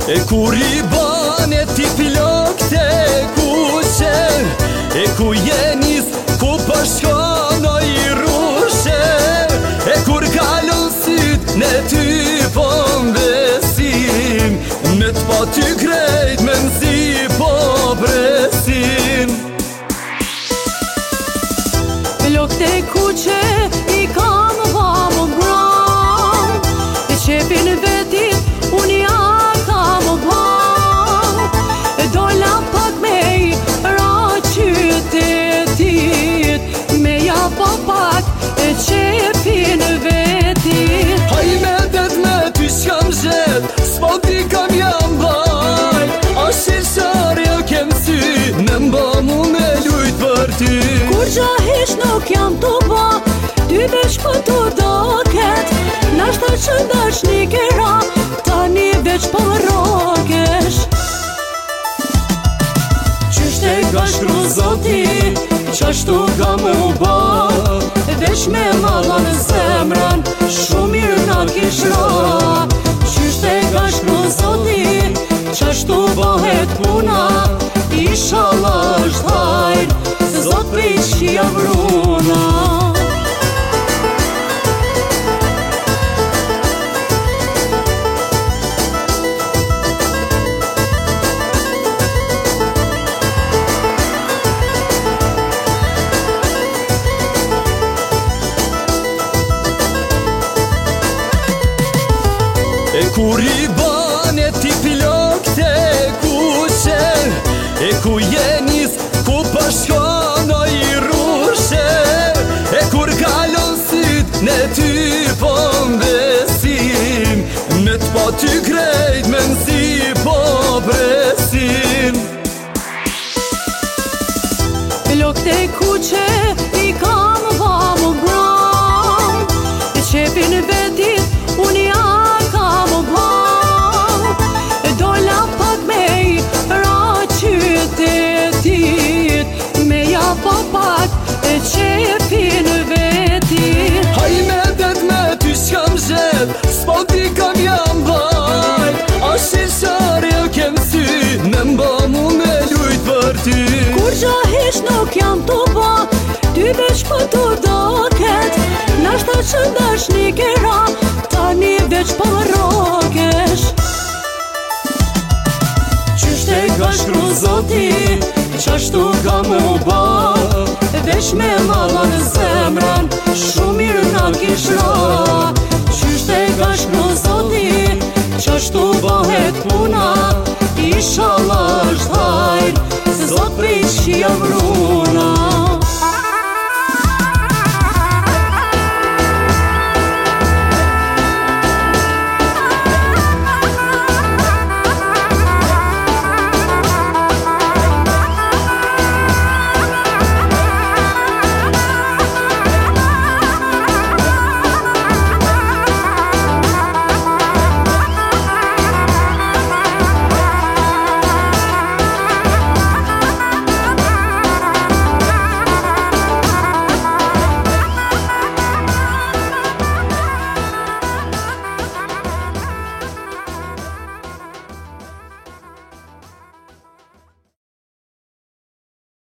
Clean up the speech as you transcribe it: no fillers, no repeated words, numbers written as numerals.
E kur i bane ti flok të kushe, e ku jenis ku përshkono i rushe, e kur kalon syt në ty po mbesim, me t'pa ty krejt me nëzi po presim. Flok të kuqe i kam vamë bram, e qepin vetit unë ja kam vam, e dola pak me i ra qytetit, me ja pa pak e qepin vetit. Haj me det me ty shkam zhet, s'po ti kam jam baj, a shqisharja kem ty, me mba mu me lujt për ty. Kur gjahish nuk jam të ba, ty veç për të doket, nashta që dash një kera, tani veç për rokesh. Qyshte ka shkru zoti, qashtu ka mu ba, Veç me malla në zemrën, shumë mirë na kish ra. Qyshte ka shkru zoti, Qashtu bëhet puna, inshallah është hajr, se zot prej qia vruna. e kur i bane ti flok të kushe, e ku jenis ku përshkono i rushe, e kur kalon syt në ty po mbesim, me t'pa ty krejt me nëzi po presim. Flok të kuqe i kam vamë bram, e qepin vetit unë ja kam vam, e dola pak me i ra qytetit, me ja pa pak e qepin vetit. Haj me det me ty shkam zhet, s'po ti kam jam baj, a shqisharja kem ty, me mba mu me lujt për ty. Kur gjahish nuk jam të ba, ty veç për të doket, nashta që dash një kera, tani veç për rokesh. Qyshte ka shkru zoti, qashtu ka mu ba, Veç me malla në zemrën, shumë mirë na kish ra. Qyshte ka shkru zoti, Qashtu bëhet puna, inshallah është hajr, se zot prej qia vruna.